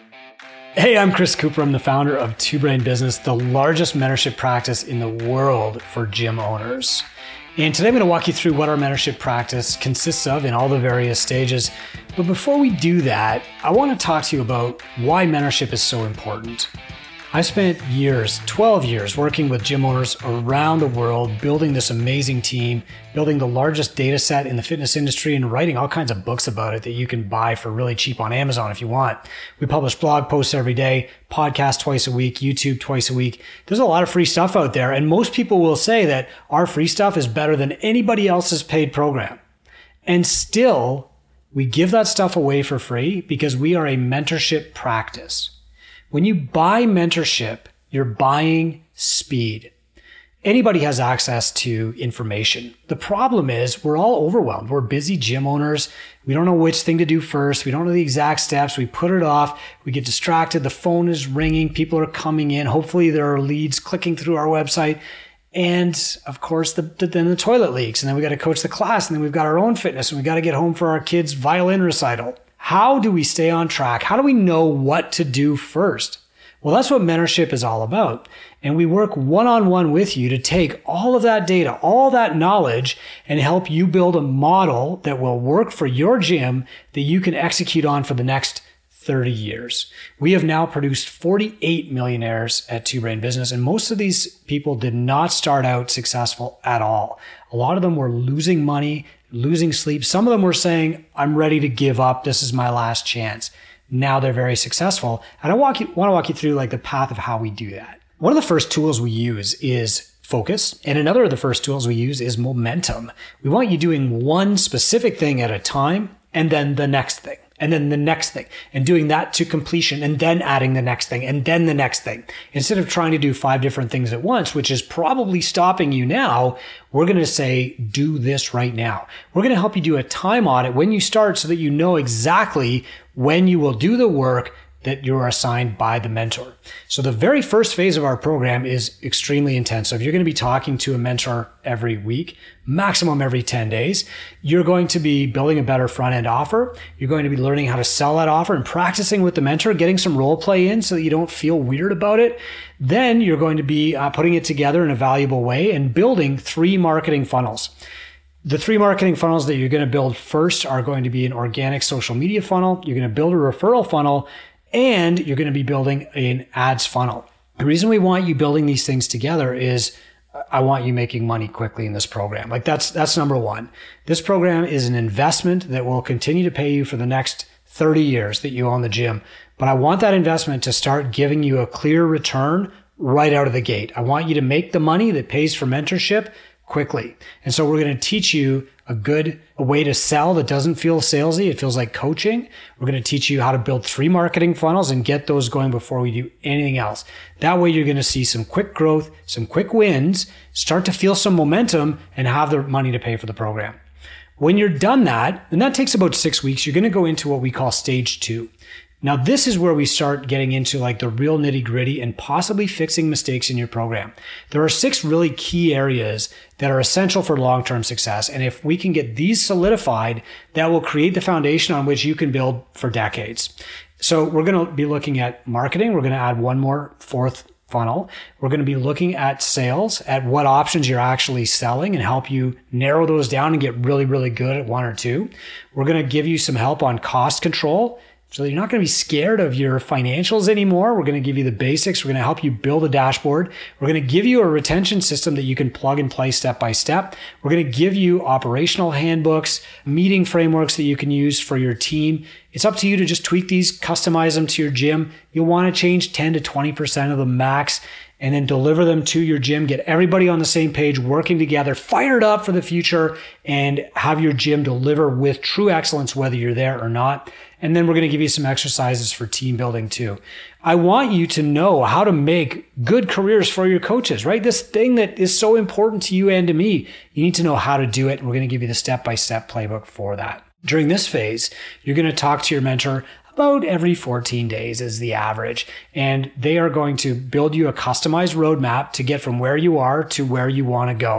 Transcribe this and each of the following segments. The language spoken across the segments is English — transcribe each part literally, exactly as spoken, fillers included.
Hey, I'm Chris Cooper. I'm the founder of Two Brain Business, the largest mentorship practice in the world for gym owners. And today I'm going to walk you through what our mentorship practice consists of in all the various stages. But before we do that, I want to talk to you about why mentorship is so important. I spent years, twelve years, working with gym owners around the world, building this amazing team, building the largest data set in the fitness industry, and writing all kinds of books about it that you can buy for really cheap on Amazon if you want. We publish blog posts every day, podcast twice a week, YouTube twice a week. There's a lot of free stuff out there, and most people will say that our free stuff is better than anybody else's paid program. And still, we give that stuff away for free because we are a mentorship practice. When you buy mentorship, you're buying speed. Anybody has access to information. The problem is we're all overwhelmed. We're busy gym owners. We don't know which thing to do first. We don't know the exact steps. We put it off. We get distracted. The phone is ringing. People are coming in. Hopefully there are leads clicking through our website. And of course, the, the, then the toilet leaks. And then we got to coach the class. And then we've got our own fitness. And we got to get home for our kids' violin recital. How do we stay on track? How do we know what to do first? Well, that's what mentorship is all about. And we work one-on-one with you to take all of that data, all that knowledge, and help you build a model that will work for your gym that you can execute on for the next thirty years. We have now produced forty-eight millionaires at Two Brain Business, and most of these people did not start out successful at all. A lot of them were losing money, losing sleep. Some of them were saying, I'm ready to give up. This is my last chance. Now they're very successful. And I walk you, want to walk you through like the path of how we do that. One of the first tools we use is focus. And another of the first tools we use is momentum. We want you doing one specific thing at a time and then the next thing. And then the next thing, and doing that to completion, and then adding the next thing, and then the next thing. Instead of trying to do five different things at once, which is probably stopping you now, we're going to say, do this right now. We're going to help you do a time audit when you start so that you know exactly when you will do the work that you're assigned by the mentor. So the very first phase of our program is extremely intensive. You're going to be talking to a mentor every week, maximum every ten days. You're going to be building a better front-end offer. You're going to be learning how to sell that offer and practicing with the mentor, getting some role play in so that you don't feel weird about it. Then you're going to be uh, putting it together in a valuable way and building three marketing funnels. The three marketing funnels that you're going to build first are going to be an organic social media funnel. You're going to build a referral funnel, and you're going to be building an ads funnel. The reason we want you building these things together is I want you making money quickly in this program. Like that's, that's number one. This program is an investment that will continue to pay you for the next thirty years that you own the gym. But I want that investment to start giving you a clear return right out of the gate. I want you to make the money that pays for mentorship quickly. And so we're going to teach you a good a way to sell that doesn't feel salesy. It feels like coaching. We're going to teach you how to build three marketing funnels and get those going before we do anything else. That way you're going to see some quick growth, some quick wins, start to feel some momentum, and have the money to pay for the program. When you're done that, and that takes about six weeks, you're going to go into what we call stage two. Now, this is where we start getting into like the real nitty gritty and possibly fixing mistakes in your program. There are six really key areas that are essential for long-term success. And if we can get these solidified, that will create the foundation on which you can build for decades. So we're going to be looking at marketing. We're going to add one more fourth funnel. We're going to be looking at sales, at what options you're actually selling and help you narrow those down and get really, really good at one or two. We're going to give you some help on cost control. So you're not going to be scared of your financials anymore. We're going to give you the basics. We're going to help you build a dashboard. We're going to give you a retention system that you can plug and play step by step. We're going to give you operational handbooks, meeting frameworks that you can use for your team. It's up to you to just tweak these, customize them to your gym. You'll want to change ten to twenty percent of the max and then deliver them to your gym. Get everybody on the same page, working together, fired up for the future, and have your gym deliver with true excellence, whether you're there or not. And then we're going to give you some exercises for team building too. I want you to know how to make good careers for your coaches, right? This thing that is so important to you and to me, you need to know how to do it. And we're going to give you the step-by-step playbook for that. During this phase, you're going to talk to your mentor about every fourteen days is the average. And they are going to build you a customized roadmap to get from where you are to where you want to go.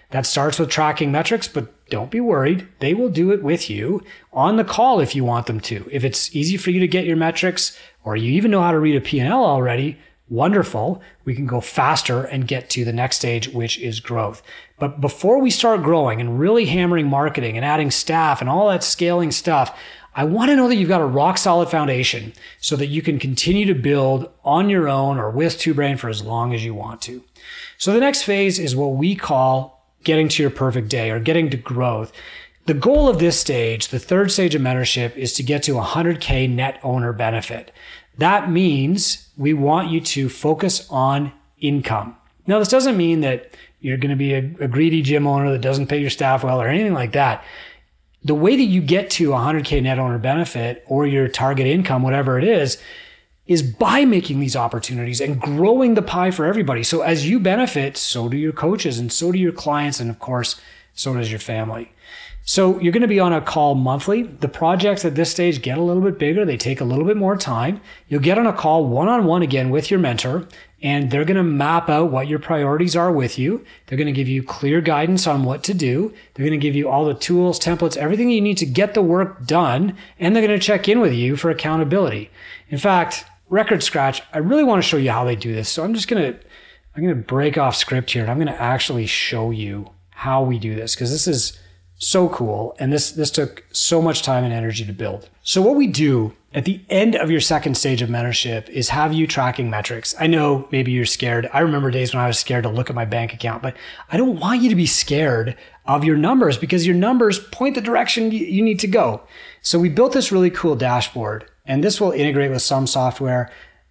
That starts with tracking metrics, but don't be worried. They will do it with you on the call if you want them to. If it's easy for you to get your metrics, or you even know how to read a P and L already, wonderful. We can go faster and get to the next stage, which is growth. But before we start growing and really hammering marketing and adding staff and all that scaling stuff, I want to know that you've got a rock solid foundation so that you can continue to build on your own or with Two Brain for as long as you want to. So the next phase is what we call getting to your perfect day or getting to growth. The goal of this stage, the third stage of mentorship, is to get to one hundred K net owner benefit. That means we want you to focus on income. Now, this doesn't mean that you're going to be a, a greedy gym owner that doesn't pay your staff well or anything like that. The way that you get to one hundred K net owner benefit or your target income, whatever it is, is by making these opportunities and growing the pie for everybody. So as you benefit, so do your coaches and so do your clients. And of course, so does your family. So you're going to be on a call monthly. The projects at this stage get a little bit bigger. They take a little bit more time. You'll get on a call one-on-one again with your mentor, and they're going to map out what your priorities are with you. They're going to give you clear guidance on what to do. They're going to give you all the tools, templates, everything you need to get the work done, and they're going to check in with you for accountability. In fact, record scratch, I really want to show you how they do this. So I'm just going to, I'm going to break off script here, and I'm going to actually show you how we do this, because this is so cool. And this, this took so much time and energy to build. So what we do at the end of your second stage of mentorship is have you tracking metrics. I know maybe you're scared. I remember days when I was scared to look at my bank account, but I don't want you to be scared of your numbers, because your numbers point the direction you need to go. So we built this really cool dashboard, and this will integrate with some software.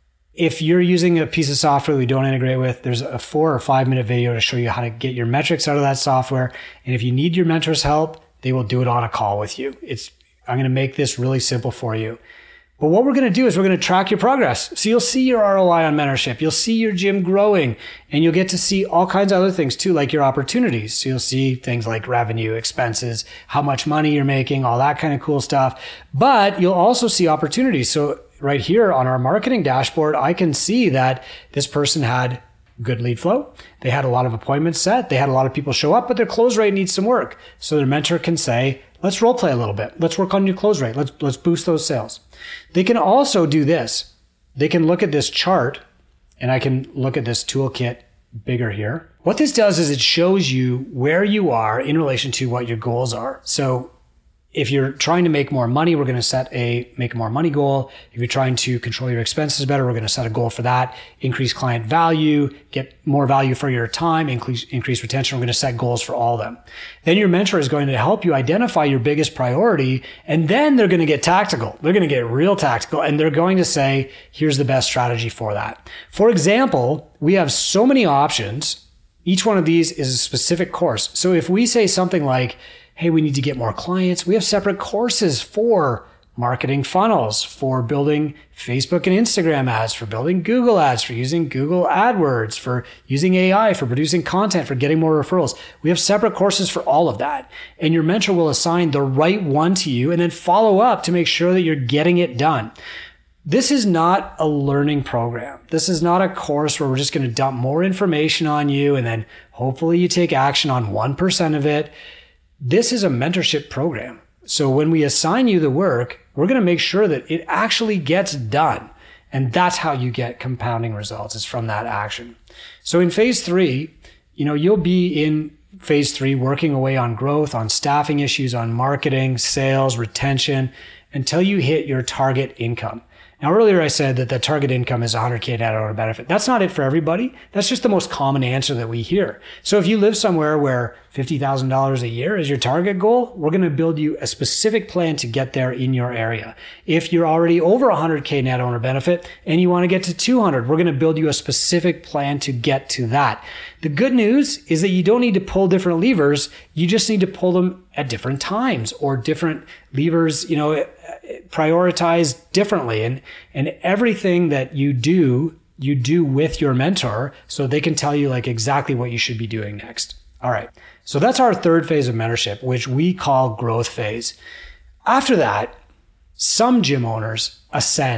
If you're using a piece of software we don't integrate with, there's a four or five minute video to show you how to get your metrics out of that software. And if you need your mentor's help, they will do it on a call with you. It's, I'm going to make this really simple for you. But what we're going to do is we're going to track your progress. So you'll see your R O I on mentorship. You'll see your gym growing, and you'll get to see all kinds of other things too, like your opportunities. So you'll see things like revenue, expenses, how much money you're making, all that kind of cool stuff. But you'll also see opportunities. So right here on our marketing dashboard, I can see that this person had good lead flow. They had a lot of appointments set. They had a lot of people show up, but their close rate needs some work. So their mentor can say, let's role play a little bit. Let's work on your close rate. Let's, let's boost those sales. They can also do this. They can look at this chart, and I can look at this toolkit bigger here. What this does is it shows you where you are in relation to what your goals are. So if you're trying to make more money, we're going to set a make more money goal. If you're trying to control your expenses better, we're going to set a goal for that. Increase client value, get more value for your time, increase, increase retention. We're going to set goals for all of them. Then your mentor is going to help you identify your biggest priority, and then they're going to get tactical. They're going to get real tactical, and they're going to say, here's the best strategy for that. For example, we have so many options. Each one of these is a specific course. So if we say something like, hey, we need to get more clients, we have separate courses for marketing funnels, for building Facebook and Instagram ads, for building Google ads, for using Google AdWords, for using A I, for producing content, for getting more referrals. We have separate courses for all of that. And your mentor will assign the right one to you and then follow up to make sure that you're getting it done. This is not a learning program. This is not a course where we're just going to dump more information on you and then hopefully you take action on one percent of it. This is a mentorship program. So when we assign you the work, we're going to make sure that it actually gets done. And that's how you get compounding results, is from that action. So in phase three, you know, you'll be in phase three working away on growth, on staffing issues, on marketing, sales, retention, until you hit your target income. Now, earlier I said that the target income is one hundred K net owner benefit. That's not it for everybody. That's just the most common answer that we hear. So if you live somewhere where fifty thousand dollars a year is your target goal, we're going to build you a specific plan to get there in your area. If you're already over one hundred K net owner benefit and you want to get to two hundred, we're going to build you a specific plan to get to that. The good news is that you don't need to pull different levers. You just need to pull them at different times, or different levers, you know, prioritize differently. And, and everything that you do, you do with your mentor, so they can tell you like exactly what you should be doing next. All right. So that's our third phase of mentorship, which we call growth phase. After that, some gym owners ascend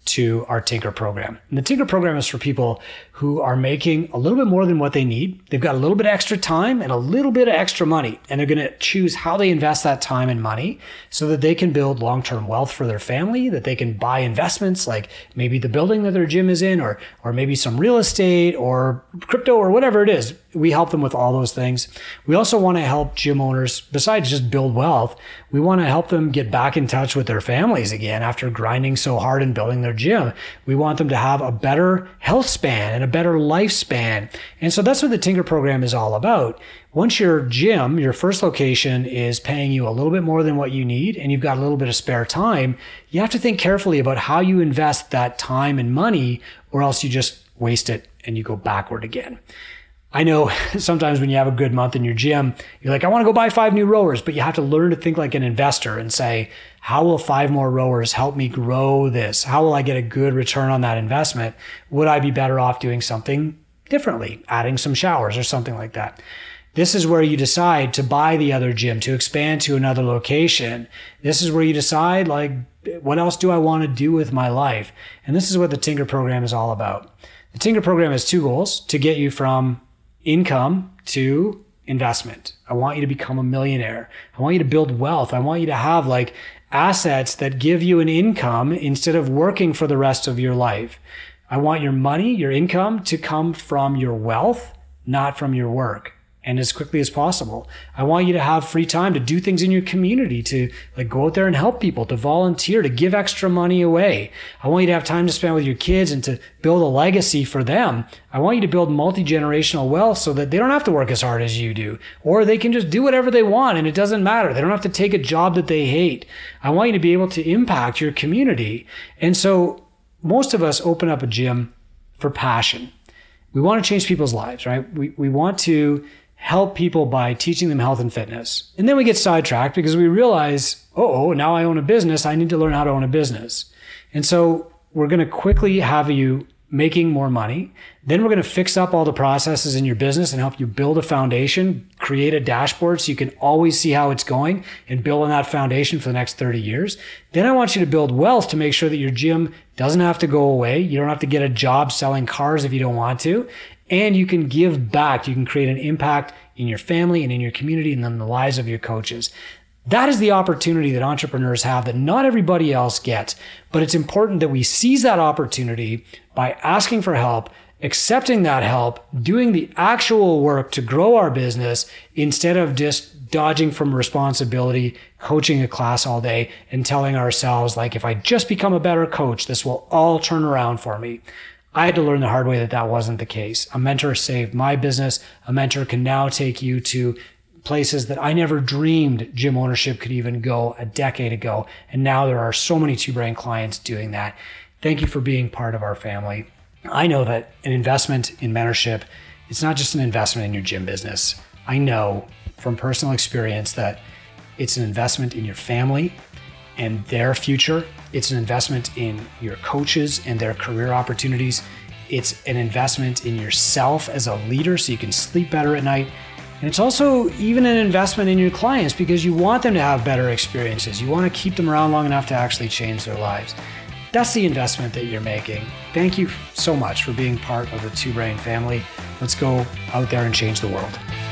to our Tinker program. And the Tinker program is for people who are making a little bit more than what they need. They've got a little bit of extra time and a little bit of extra money, and they're going to choose how they invest that time and money so that they can build long-term wealth for their family, that they can buy investments like maybe the building that their gym is in, or or maybe some real estate or crypto or whatever it is. We help them with all those things. We also want to help gym owners, besides just build wealth, we want to help them get back in touch with their families again after grinding so hard and building their gym. We want them to have a better health span and a better lifespan. And so that's what the Tinker program is all about. Once your gym, your first location, is paying you a little bit more than what you need and you've got a little bit of spare time, you have to think carefully about how you invest that time and money, or else you just waste it and you go backward again. I know sometimes when you have a good month in your gym, you're like, I want to go buy five new rowers, but you have to learn to think like an investor and say, how will five more rowers help me grow this? How will I get a good return on that investment? Would I be better off doing something differently, adding some showers or something like that? This is where you decide to buy the other gym, to expand to another location. This is where you decide, like, what else do I want to do with my life? And this is what the Tinker program is all about. The Tinker program has two goals: to get you from income to investment. I want you to become a millionaire. I want you to build wealth. I want you to have like assets that give you an income instead of working for the rest of your life. I want your money, your income, to come from your wealth, not from your work, and as quickly as possible. I want you to have free time to do things in your community, to like go out there and help people, to volunteer, to give extra money away. I want you to have time to spend with your kids and to build a legacy for them. I want you to build multi-generational wealth so that they don't have to work as hard as you do, or they can just do whatever they want and it doesn't matter. They don't have to take a job that they hate. I want you to be able to impact your community. And so most of us open up a gym for passion. We want to change people's lives, right? We, we want to help people by teaching them health and fitness. And then we get sidetracked because we realize, oh, now I own a business. I need to learn how to own a business. And so we're going to quickly have you making more money. Then we're going to fix up all the processes in your business and help you build a foundation, create a dashboard so you can always see how it's going and build on that foundation for the next thirty years. Then I want you to build wealth to make sure that your gym doesn't have to go away. You don't have to get a job selling cars if you don't want to. And you can give back. You can create an impact in your family and in your community and in the lives of your coaches. That is the opportunity that entrepreneurs have that not everybody else gets. But it's important that we seize that opportunity by asking for help, accepting that help, doing the actual work to grow our business instead of just dodging from responsibility, coaching a class all day and telling ourselves, like, if I just become a better coach, this will all turn around for me. I had to learn the hard way that that wasn't the case. A mentor saved my business. A mentor can now take you to places that I never dreamed gym ownership could even go a decade ago. And now there are so many Two Brain clients doing that. Thank you for being part of our family. I know that an investment in mentorship, it's not just an investment in your gym business. I know from personal experience that it's an investment in your family and their future. It's an investment in your coaches and their career opportunities. It's an investment in yourself as a leader so you can sleep better at night. And it's also even an investment in your clients because you want them to have better experiences. You want to keep them around long enough to actually change their lives. That's the investment that you're making. Thank you so much for being part of the Two Brain family. Let's go out there and change the world.